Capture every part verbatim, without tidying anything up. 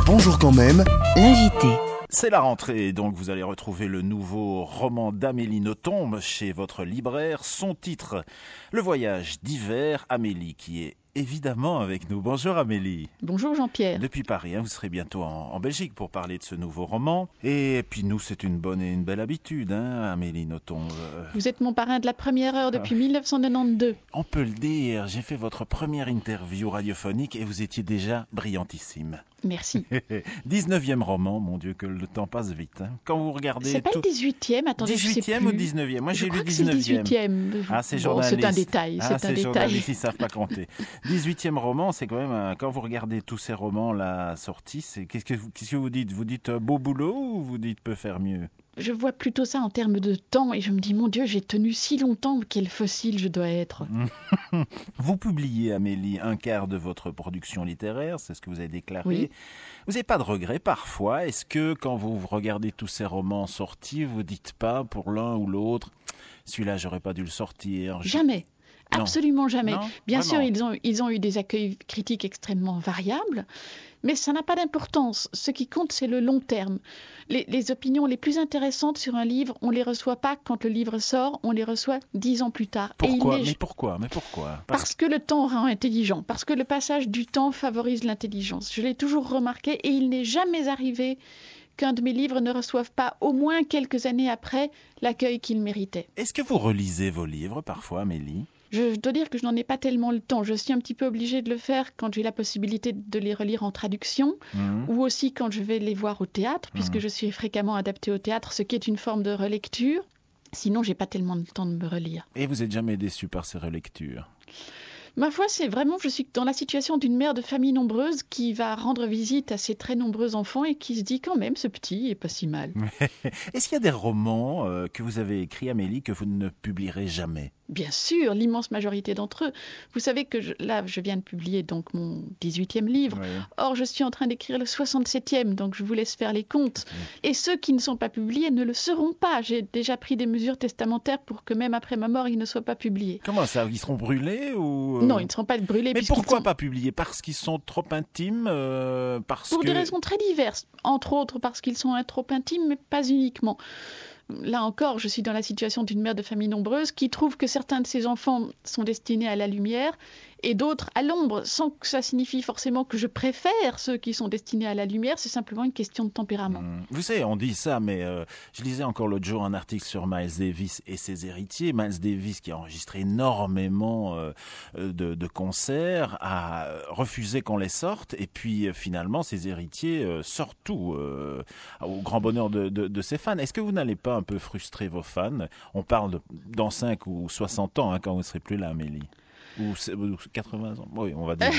Bonjour quand même, l'invité. C'est la rentrée, donc vous allez retrouver le nouveau roman d'Amélie Nothomb chez votre libraire. Son titre, Le voyage d'hiver. Amélie qui est évidemment avec nous. Bonjour Amélie. Bonjour Jean-Pierre. Depuis Paris, hein, vous serez bientôt en, en Belgique pour parler de ce nouveau roman. Et puis nous, c'est une bonne et une belle habitude, hein, Amélie Nothomb. Euh... Vous êtes mon parrain de la première heure depuis ah. dix-neuf cent quatre-vingt-douze. On peut le dire, j'ai fait votre première interview radiophonique et vous étiez déjà brillantissime. Merci. dix-neuvième roman, mon Dieu, que le temps passe vite. Hein. Quand vous regardez... C'est pas tout... le dix-huitième, attendez, dix-huitième je sais plus. ou dix-neuvième? Moi, je j'ai crois lu que c'est le dix-neuvième. dix-huitième. Ah, c'est bon, journaliste. c'est un détail. Ah, c'est c'est un journaliste, détail. ils savent pas compter. dix-huitième roman, c'est quand même... Un... Quand vous regardez tous ces romans-là sortis, c'est... Qu'est-ce, que vous... Qu'est-ce que vous dites? Vous dites euh, beau boulot ou vous dites peut faire mieux? Je vois plutôt ça en termes de temps et je me dis, mon Dieu, j'ai tenu si longtemps, quel fossile je dois être. Vous publiez, Amélie, un quart de votre production littéraire, c'est ce que vous avez déclaré. Oui. Vous n'avez pas de regrets parfois? Est-ce que quand vous regardez tous ces romans sortis, vous ne dites pas pour l'un ou l'autre, celui-là, j'aurais pas dû le sortir? Je... Jamais. Non. Absolument jamais. Non, Bien vraiment. sûr, ils ont, ils ont eu des accueils critiques extrêmement variables, mais ça n'a pas d'importance. Ce qui compte, c'est le long terme. Les, les opinions les plus intéressantes sur un livre, on ne les reçoit pas quand le livre sort, on les reçoit dix ans plus tard. Pourquoi? Et il Mais pourquoi? Mais pourquoi? Parce... parce que le temps rend intelligent, parce que le passage du temps favorise l'intelligence. Je l'ai toujours remarqué et il n'est jamais arrivé qu'un de mes livres ne reçoive pas, au moins quelques années après, l'accueil qu'il méritait. Est-ce que vous relisez vos livres parfois, Amélie? Je dois dire que je n'en ai pas tellement le temps. Je suis un petit peu obligée de le faire quand j'ai la possibilité de les relire en traduction mmh. ou aussi quand je vais les voir au théâtre, puisque mmh. je suis fréquemment adaptée au théâtre, ce qui est une forme de relecture. Sinon, j'ai pas tellement le temps de me relire. Et vous n'êtes jamais déçue par ces relectures? Ma foi, c'est vraiment, je suis dans la situation d'une mère de famille nombreuse qui va rendre visite à ses très nombreux enfants et qui se dit quand même, ce petit est pas si mal. Est-ce qu'il y a des romans euh, que vous avez écrits, Amélie, que vous ne publierez jamais? Bien sûr, l'immense majorité d'entre eux. Vous savez que je, là, je viens de publier donc mon dix-huitième livre. Oui. Or, je suis en train d'écrire le soixante-septième, donc je vous laisse faire les comptes. Oui. Et ceux qui ne sont pas publiés ne le seront pas. J'ai déjà pris des mesures testamentaires pour que même après ma mort, ils ne soient pas publiés. Comment ça? Ils seront brûlés ou... Non, ils ne seront pas brûlés. Mais pourquoi sont... pas publiés? Parce qu'ils sont trop intimes euh, parce Pour que... des raisons très diverses. Entre autres parce qu'ils sont trop intimes, mais pas uniquement. Là encore, je suis dans la situation d'une mère de famille nombreuse qui trouve que certains de ses enfants sont destinés à la lumière et d'autres à l'ombre, sans que ça signifie forcément que je préfère ceux qui sont destinés à la lumière, c'est simplement une question de tempérament. Mmh. Vous savez, on dit ça, mais euh, je lisais encore l'autre jour un article sur Miles Davis et ses héritiers. Miles Davis, qui a enregistré énormément euh, de, de concerts, a refusé qu'on les sorte, et puis euh, finalement, ses héritiers euh, sortent tout, euh, au grand bonheur de, de, de ses fans. Est-ce que vous n'allez pas un peu frustrer vos fans? On parle de, dans cinq ou soixante ans, hein, quand vous ne serez plus là, Amélie. Ou quatre-vingts ans. Oui, on va dire.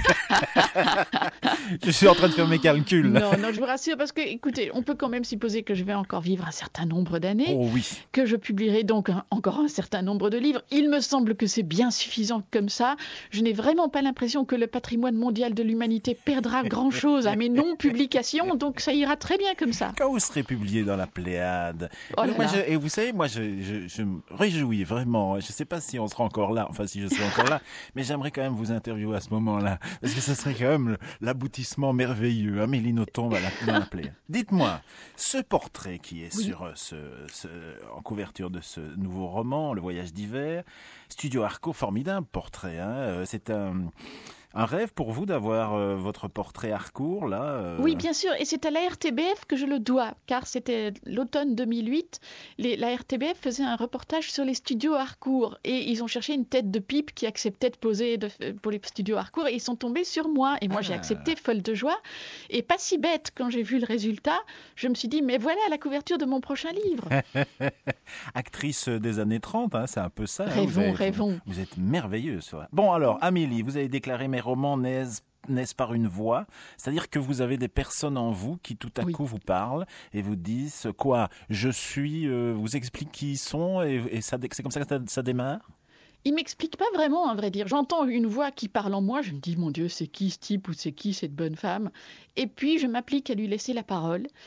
Je suis en train de faire mes calculs. Non, non, je vous rassure, parce que, écoutez, on peut quand même supposer que je vais encore vivre un certain nombre d'années. Oh oui. Que je publierai donc un, encore un certain nombre de livres. Il me semble que c'est bien suffisant comme ça. Je n'ai vraiment pas l'impression que le patrimoine mondial de l'humanité perdra grand-chose à mes non-publications, donc ça ira très bien comme ça. Quand vous serez publié dans la Pléiade. Oh là moi, là. Je, et vous savez, moi, je, je, je me réjouis vraiment. Je ne sais pas si on sera encore là, enfin si je serai encore là. Mais j'aimerais quand même vous interviewer à ce moment-là, parce que ce serait quand même l'aboutissement merveilleux. Amélie Nothomb va l'appeler. Dites-moi, ce portrait qui est oui. sur ce, ce, en couverture de ce nouveau roman, Le voyage d'hiver, Studio Harcourt, formidable portrait. Hein, c'est un... Un rêve pour vous d'avoir euh, votre portrait Harcourt, là euh... Oui, bien sûr, et c'est à la R T B F que je le dois, car c'était l'automne deux mille huit, les, la R T B F faisait un reportage sur les studios Harcourt, et ils ont cherché une tête de pipe qui acceptait de poser de, pour les studios Harcourt, et ils sont tombés sur moi, et moi ah. j'ai accepté, folle de joie, et pas si bête, quand j'ai vu le résultat, je me suis dit, mais voilà la couverture de mon prochain livre. Actrice des années trente, hein, c'est un peu ça. Rêvons, hein, vous avez, rêvons. Vous êtes merveilleuse. Bon alors, Amélie, vous avez déclaré mes romans naissent, naissent par une voix, c'est-à-dire que vous avez des personnes en vous qui tout à oui. coup vous parlent et vous disent quoi, je suis, euh, vous expliquent qui ils sont et, et ça, c'est comme ça que ça, ça démarre? Il m'explique pas vraiment, à vrai dire. J'entends une voix qui parle en moi, je me dis, mon Dieu, c'est qui ce type ou c'est qui cette bonne femme? Et puis, je m'applique à lui laisser la parole.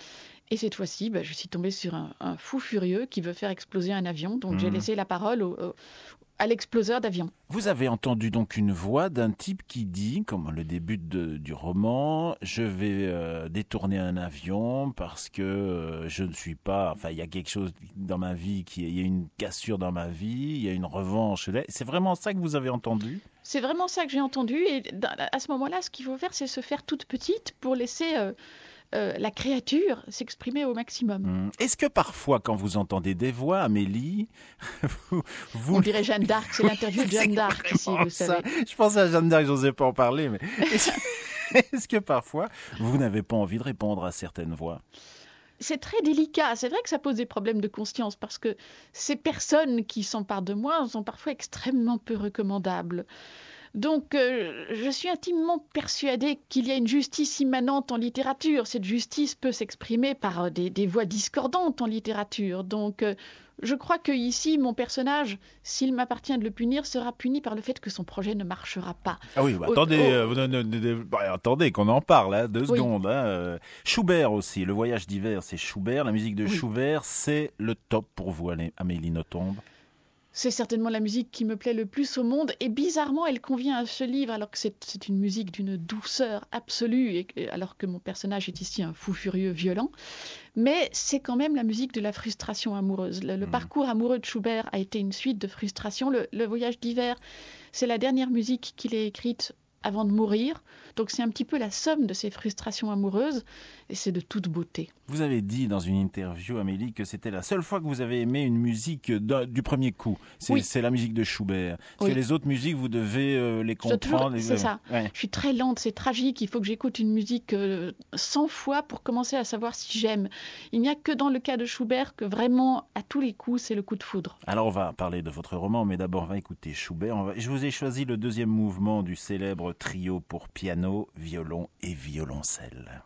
Et cette fois-ci, bah, je suis tombée sur un, un fou furieux qui veut faire exploser un avion. Donc, mmh. j'ai laissé la parole au, au, à l'exploseur d'avion. Vous avez entendu donc une voix d'un type qui dit, comme le début de, du roman, je vais euh, détourner un avion parce que euh, je ne suis pas... Enfin, il y a quelque chose dans ma vie, qui, il y a une cassure dans ma vie, il y a une revanche. C'est vraiment ça que vous avez entendu ? C'est vraiment ça que j'ai entendu. Et à ce moment-là, ce qu'il faut faire, c'est se faire toute petite pour laisser... Euh, Euh, la créature s'exprimer au maximum. Mmh. Est-ce que parfois, quand vous entendez des voix, Amélie, vous, vous... On dirait Jeanne d'Arc, c'est l'interview de Jeanne d'Arc ici, vous ça. savez. Je pensais à Jeanne d'Arc, je n'osais pas en parler, mais est-ce, est-ce que parfois, vous n'avez pas envie de répondre à certaines voix ? C'est très délicat. C'est vrai que ça pose des problèmes de conscience parce que ces personnes qui s'emparent de moi sont parfois extrêmement peu recommandables. Donc, euh, je suis intimement persuadée qu'il y a une justice immanente en littérature. Cette justice peut s'exprimer par des, des voix discordantes en littérature. Donc, euh, je crois que ici, mon personnage, s'il m'appartient de le punir, sera puni par le fait que son projet ne marchera pas. Ah oui, bah, attendez, oh, oh. Euh, ne, ne, ne, bah, attendez qu'on en parle, hein, deux oui. secondes. Hein, euh, Schubert aussi, Le Voyage d'hiver, c'est Schubert. La musique de oui. Schubert, c'est le top pour vous, Amélie Nothomb. C'est certainement la musique qui me plaît le plus au monde et bizarrement elle convient à ce livre alors que c'est, c'est une musique d'une douceur absolue et, et alors que mon personnage est ici un fou furieux violent. Mais c'est quand même la musique de la frustration amoureuse. Le, le mmh. parcours amoureux de Schubert a été une suite de frustrations. Le, le Voyage d'hiver, c'est la dernière musique qu'il ait écrite avant de mourir. Donc c'est un petit peu la somme de ces frustrations amoureuses et c'est de toute beauté. Vous avez dit dans une interview, Amélie, que c'était la seule fois que vous avez aimé une musique de, du premier coup. C'est, oui. c'est la musique de Schubert. Parce oui. que les autres musiques, vous devez euh, les comprendre. Toujours, c'est ça. Ouais. Je suis très lente, c'est tragique. Il faut que j'écoute une musique euh, cent fois pour commencer à savoir si j'aime. Il n'y a que dans le cas de Schubert que vraiment, à tous les coups, c'est le coup de foudre. Alors on va parler de votre roman, mais d'abord on va écouter Schubert. On va... Je vous ai choisi le deuxième mouvement du célèbre trio pour piano, violon et violoncelle.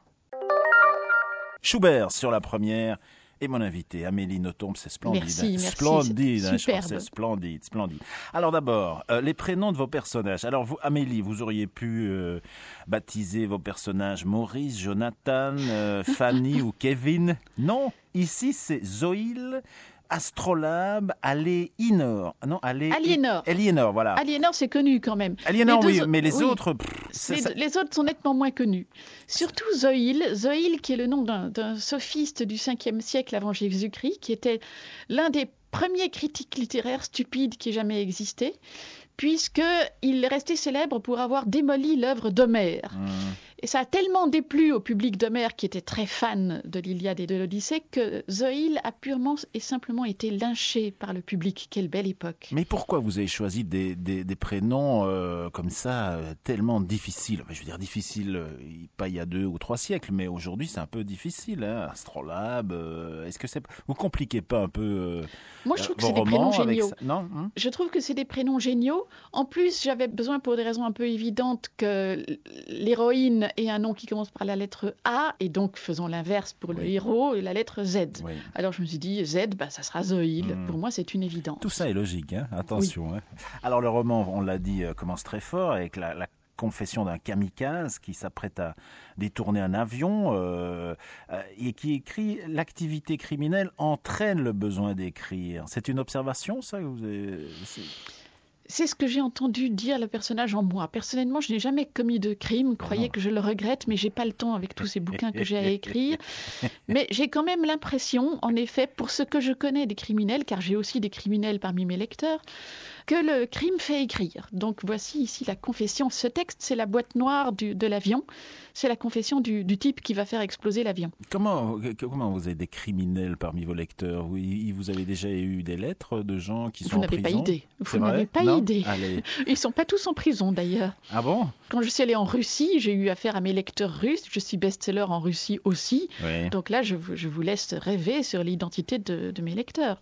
Schubert sur la première et mon invité Amélie Nothomb, c'est splendide. Merci, merci. Splendide, c'est, hein, je crois, c'est splendide, splendide. Alors d'abord, euh, les prénoms de vos personnages. Alors vous, Amélie, vous auriez pu euh, baptiser vos personnages Maurice, Jonathan, euh, Fanny ou Kevin. Non, ici c'est Zoïle, Astrolabe, Aliénor. Non, Alé... Aliénor. Aliénor, voilà. Aliénor, c'est connu quand même. Aliénor, oui, mais les oui. autres... Pff, les, ça... les autres sont nettement moins connus. Surtout Zoïle. Zoïle, qui est le nom d'un, d'un sophiste du cinquième siècle avant Jésus-Christ, qui était l'un des premiers critiques littéraires stupides qui ait jamais existé, puisqu'il est resté célèbre pour avoir démoli l'œuvre d'Homère. Mmh. Et ça a tellement déplu au public d'Homère, qui était très fan de l'Iliade et de l'Odyssée, que Zoïle a purement et simplement été lynché par le public. Quelle belle époque. Mais pourquoi vous avez choisi des, des, des prénoms euh, comme ça, euh, tellement difficiles ? Je veux dire difficiles, euh, pas il y a deux ou trois siècles, mais aujourd'hui c'est un peu difficile. Hein. Astrolabe, euh, est-ce que c'est... Vous compliquez pas un peu euh, Moi je trouve que c'est des prénoms géniaux. Non hein je trouve que c'est des prénoms géniaux. En plus, j'avais besoin pour des raisons un peu évidentes que l'héroïne et un nom qui commence par la lettre A, et donc faisons l'inverse pour le oui. héros, et la lettre Z. Oui. Alors je me suis dit, Z, bah, ça sera Zoïle. Mmh. Pour moi, c'est une évidence. Tout ça est logique, hein attention. Oui. Hein. Alors le roman, on l'a dit, euh, commence très fort avec la, la confession d'un kamikaze qui s'apprête à détourner un avion euh, euh, et qui écrit « L'activité criminelle entraîne le besoin d'écrire ». C'est une observation, ça vous avez... C'est... C'est ce que j'ai entendu dire le personnage en moi. Personnellement, je n'ai jamais commis de crime. Croyez non. que je le regrette, mais j'ai pas le temps avec tous ces bouquins que j'ai à écrire. Mais j'ai quand même l'impression, en effet, pour ce que je connais des criminels, car j'ai aussi des criminels parmi mes lecteurs, que le crime fait écrire. Donc voici ici la confession. Ce texte, c'est la boîte noire du, de l'avion. C'est la confession du, du type qui va faire exploser l'avion. Comment, comment vous avez des criminels parmi vos lecteurs ? Oui, vous avez déjà eu des lettres de gens qui sont vous en prison ? Vous n'avez pas idée. Vous c'est n'avez vrai pas non idée. Allez. Ils ne sont pas tous en prison d'ailleurs. Ah bon ? Quand je suis allée en Russie, j'ai eu affaire à mes lecteurs russes. Je suis best-seller en Russie aussi. Oui. Donc là, je, je vous laisse rêver sur l'identité de, de mes lecteurs.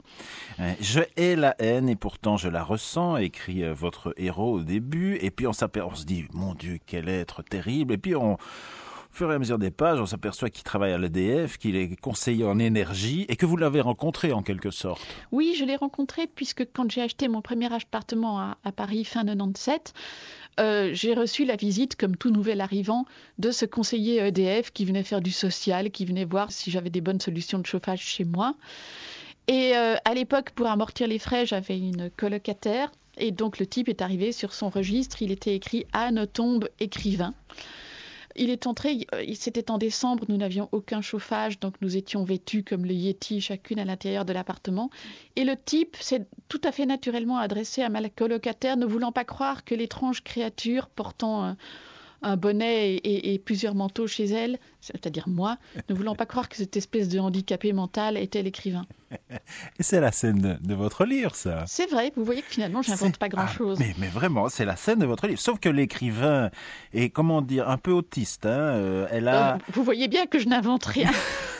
Je hais la haine et pourtant je la ressens, écrit votre héros au début. Et puis on, on se dit, mon Dieu, quel être terrible. Et puis on... Au fur et à mesure des pages, on s'aperçoit qu'il travaille à l'E D F, qu'il est conseiller en énergie et que vous l'avez rencontré en quelque sorte. Oui, je l'ai rencontré puisque quand j'ai acheté mon premier appartement à, à Paris fin quatre-vingt-dix-sept, euh, j'ai reçu la visite, comme tout nouvel arrivant, de ce conseiller E D F qui venait faire du social, qui venait voir si j'avais des bonnes solutions de chauffage chez moi. Et euh, à l'époque, pour amortir les frais, j'avais une colocataire. Et donc, le type est arrivé sur son registre. Il était écrit « Anne Tombe, écrivain ». Il est entré, c'était en décembre, nous n'avions aucun chauffage, donc nous étions vêtus comme le Yeti, chacune à l'intérieur de l'appartement. Et le type s'est tout à fait naturellement adressé à ma colocataire, ne voulant pas croire que l'étrange créature portant un, un bonnet et, et, et plusieurs manteaux chez elle, c'est-à-dire moi, ne voulant pas croire que cette espèce de handicapé mental était l'écrivain. Et c'est la scène de, de votre livre, ça. C'est vrai, vous voyez que finalement, je n'invente pas grand-chose. Ah, mais, mais vraiment, c'est la scène de votre livre. Sauf que l'écrivain est, comment dire, un peu autiste. Hein. Euh, elle a... Euh, vous voyez bien que je n'invente rien.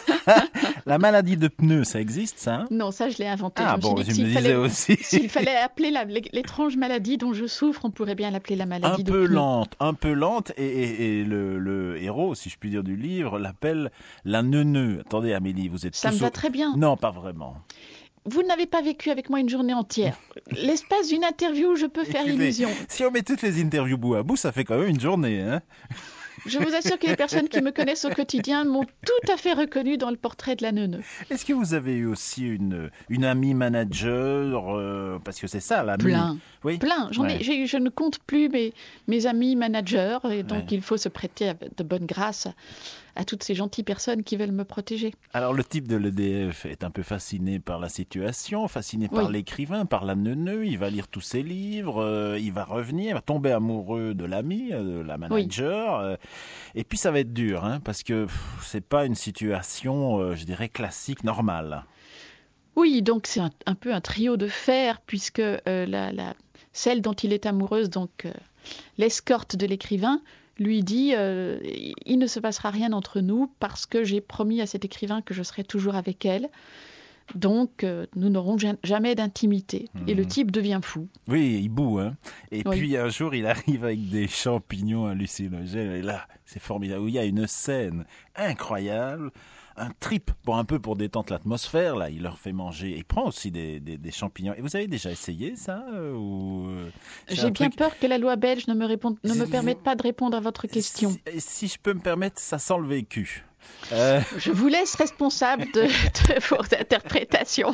La maladie de pneus, ça existe, ça? Non, ça, je l'ai inventé. Ah je bon, me, je dit me disais fallait, aussi. S'il fallait appeler la, l'étrange maladie dont je souffre, on pourrait bien l'appeler la maladie un de peu pneus. lente, un peu lente, et, et, et le, le héros, si je puis dire, du livre, l'appelle la neuneu. Attendez, Amélie, vous êtes Ça me tous va au... très bien. Non, pas vraiment. Vous n'avez pas vécu avec moi une journée entière. L'espace d'une interview, je peux faire Écoutez, illusion. Si on met toutes les interviews bout à bout, ça fait quand même une journée, hein. Je vous assure que les personnes qui me connaissent au quotidien m'ont tout à fait reconnu dans le portrait de la neuneu. Est-ce que vous avez eu aussi une, une amie manager euh, parce que c'est ça, l'amie. Plein. Oui. Plein. J'en Ouais. ai, j'ai, je ne compte plus mes, mes amis managers et donc Ouais. il faut se prêter à, de bonne grâce à, à toutes ces gentilles personnes qui veulent me protéger. Alors le type de l'E D F est un peu fasciné par la situation, fasciné par Oui. l'écrivain, par la neuneu. Il va lire tous ses livres, euh, il va revenir, il va tomber amoureux de l'amie, euh, de la manager. euh, et puis ça va être dur, hein, parce que pff, c'est pas une situation, euh, je dirais, classique, normale. Oui, donc c'est un, un peu un trio de fer, puisque euh, la, la, celle dont il est amoureuse, donc euh, l'escorte de l'écrivain, lui dit euh, il ne se passera rien entre nous parce que j'ai promis à cet écrivain que je serai toujours avec elle. Donc, euh, nous n'aurons ja- jamais d'intimité. Mmh. Et le type devient fou. Oui, il boue, hein. Et Oui. puis un jour, il arrive avec des champignons hallucinogènes. Et là, c'est formidable. Il y a une scène incroyable, un trip pour un peu pour détendre l'atmosphère. Là, il leur fait manger. Il prend aussi des, des, des champignons. Et vous avez déjà essayé ça euh, ou euh, c'est J'ai un bien truc- peur que la loi belge ne me, réponde, ne me Je- permette pas de répondre à votre question. Si, si je peux me permettre, ça sent le vécu. Euh, Je vous laisse responsable de, de vos interprétations.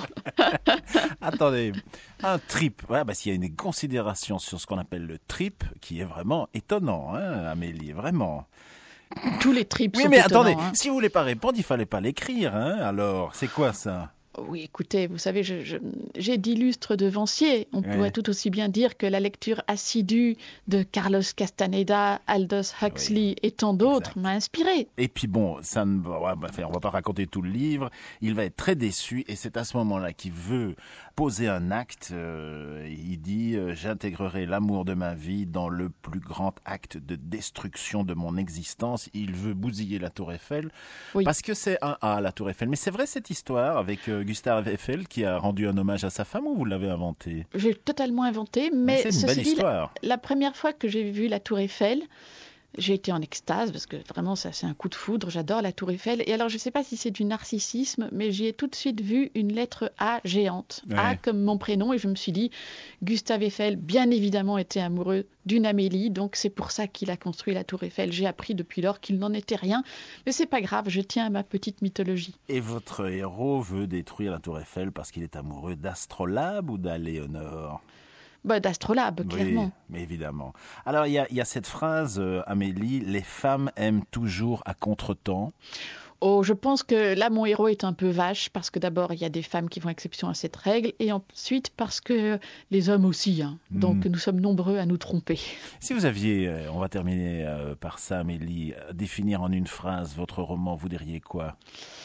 attendez, un trip. Ouais, bah, s'il y a une considération sur ce qu'on appelle le trip, qui est vraiment étonnant, hein, Amélie, vraiment. Tous les tripes Oui, sont mais étonnants, attendez, hein. si vous voulez pas répondre, il fallait pas l'écrire, hein. Alors, c'est quoi ça? Oui, écoutez, vous savez, je, je, j'ai d'illustres devanciers. On Ouais. pourrait tout aussi bien dire que la lecture assidue de Carlos Castaneda, Aldous Huxley et tant d'autres exact. m'a inspiré. Et puis bon, ça ne va, ouais, bah, enfin, on va pas raconter tout le livre. Il va être très déçu et c'est à ce moment-là qu'il veut poser un acte. Euh, il dit euh, j'intégrerai l'amour de ma vie dans le plus grand acte de destruction de mon existence. Il veut bousiller la Tour Eiffel Oui. parce que c'est un A, la Tour Eiffel. Mais c'est vrai cette histoire avec euh, Gustave Eiffel qui a rendu un hommage à sa femme ou vous l'avez inventé? J'ai totalement inventé, mais c'est une ceci belle dit, la, histoire. la première fois que j'ai vu la Tour Eiffel, j'ai été en extase parce que vraiment ça c'est un coup de foudre, j'adore la Tour Eiffel. Et alors je ne sais pas si c'est du narcissisme, mais j'y ai tout de suite vu une lettre A géante, Ouais. A comme mon prénom, et je me suis dit, Gustave Eiffel bien évidemment était amoureux d'une Amélie, donc c'est pour ça qu'il a construit la Tour Eiffel. J'ai appris depuis lors qu'il n'en était rien, mais c'est pas grave, je tiens à ma petite mythologie. Et votre héros veut détruire la Tour Eiffel parce qu'il est amoureux d'Astrolabe ou d'Aléonore? Bah, d'Astrolabe, clairement. Oui, mais évidemment. Alors, il y a, il y a cette phrase, euh, Amélie, les femmes aiment toujours à contretemps. Oh, je pense que là, mon héros est un peu vache, parce que d'abord, il y a des femmes qui font exception à cette règle, et ensuite parce que les hommes aussi. Hein. Donc, Mm. nous sommes nombreux à nous tromper. Si vous aviez, euh, on va terminer euh, par ça, Amélie, euh, définir en une phrase votre roman, vous diriez quoi?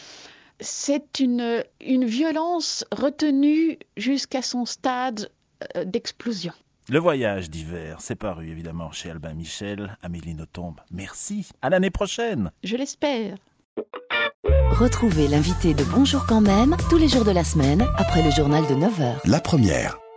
C'est une, une violence retenue jusqu'à son stade euh, d'explosion. Le voyage d'hiver, c'est paru évidemment chez Albin Michel. Amélie Nothomb, merci. À l'année prochaine. Je l'espère. Retrouvez l'invité de Bonjour quand même tous les jours de la semaine après le journal de neuf heures. La première.